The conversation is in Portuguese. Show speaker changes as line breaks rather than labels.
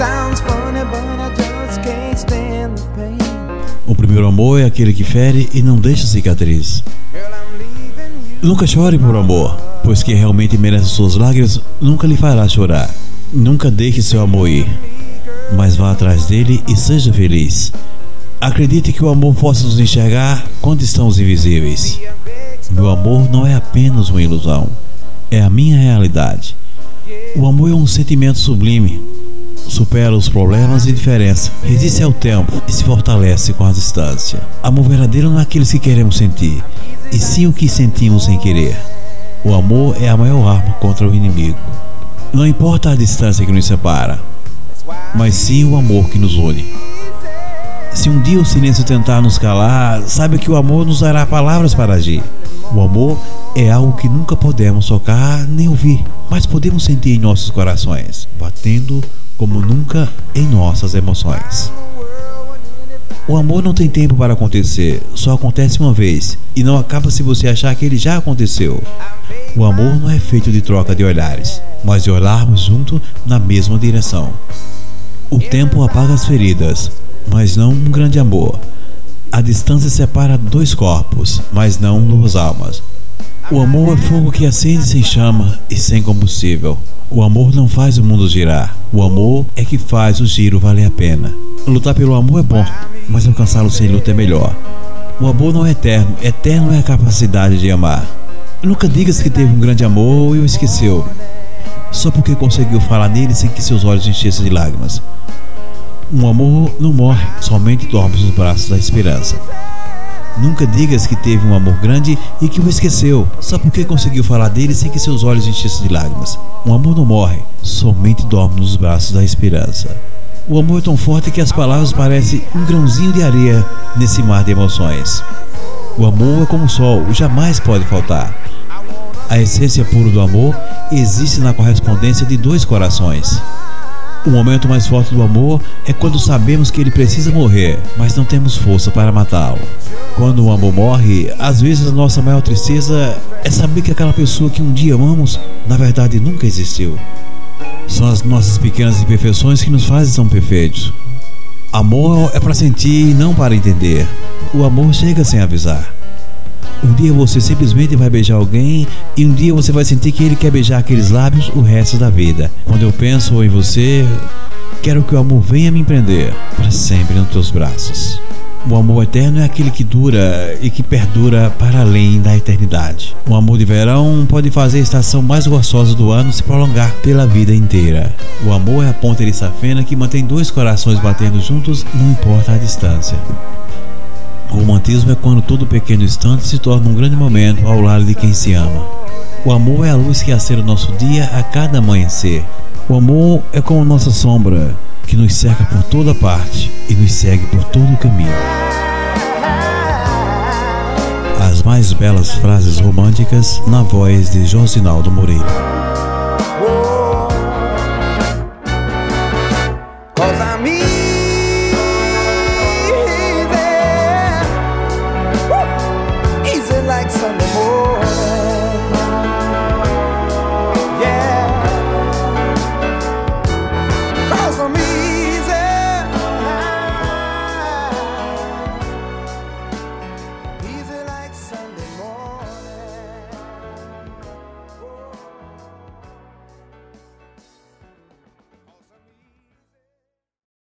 O primeiro amor é aquele que fere e não deixa cicatriz. Nunca chore por amor, pois quem realmente merece suas lágrimas nunca lhe fará chorar. Nunca deixe seu amor ir, mas vá atrás dele e seja feliz. Acredite que o amor possa nos enxergar quando estamos invisíveis. Meu amor não é apenas uma ilusão, é a minha realidade. O amor é um sentimento sublime. Supera os problemas e diferenças, resiste ao tempo e se fortalece com a distância. Amor verdadeiro não é aqueles que queremos sentir, e sim o que sentimos sem querer. O amor é a maior arma contra o inimigo. Não importa a distância que nos separa, mas sim o amor que nos une. Se um dia o silêncio tentar nos calar, saiba que o amor nos dará palavras para agir. O amor é algo que nunca podemos tocar nem ouvir, mas podemos sentir em nossos corações, batendo como nunca em nossas emoções. O amor não tem tempo para acontecer, só acontece uma vez e não acaba se você achar que ele já aconteceu. O amor não é feito de troca de olhares, mas de olharmos junto na mesma direção. O tempo apaga as feridas, mas não um grande amor. A distância separa dois corpos, mas não duas almas. O amor é fogo que acende sem chama e sem combustível. O amor não faz o mundo girar. O amor é que faz o giro valer a pena. Lutar pelo amor é bom, mas alcançá-lo sem luta é melhor. O amor não é eterno. Eterno é a capacidade de amar. Nunca digas que teve um grande amor e o esqueceu, só porque conseguiu falar nele sem que seus olhos enchessem de lágrimas. Um amor não morre, somente dorme nos braços da esperança. Nunca digas que teve um amor grande e que o esqueceu, só porque conseguiu falar dele sem que seus olhos enchessem de lágrimas. Um amor não morre, somente dorme nos braços da esperança. O amor é tão forte que as palavras parecem um grãozinho de areia nesse mar de emoções. O amor é como o sol, jamais pode faltar. A essência pura do amor existe na correspondência de dois corações. O momento mais forte do amor é quando sabemos que ele precisa morrer, mas não temos força para matá-lo. Quando o amor morre, às vezes a nossa maior tristeza é saber que aquela pessoa que um dia amamos, na verdade nunca existiu. São as nossas pequenas imperfeições que nos fazem tão perfeitos. Amor é para sentir e não para entender. O amor chega sem avisar. Um dia você simplesmente vai beijar alguém e um dia você vai sentir que ele quer beijar aqueles lábios o resto da vida. Quando eu penso em você, quero que o amor venha me prender para sempre nos teus braços. O amor eterno é aquele que dura e que perdura para além da eternidade. O amor de verão pode fazer a estação mais gostosa do ano se prolongar pela vida inteira. O amor é a ponta de safena que mantém dois corações batendo juntos, não importa a distância. O romantismo é quando todo pequeno instante se torna um grande momento ao lado de quem se ama. O amor é a luz que acende o nosso dia a cada amanhecer. O amor é como nossa sombra, que nos cerca por toda parte e nos segue por todo o caminho. As mais belas frases românticas na voz de Josinaldo Moreira.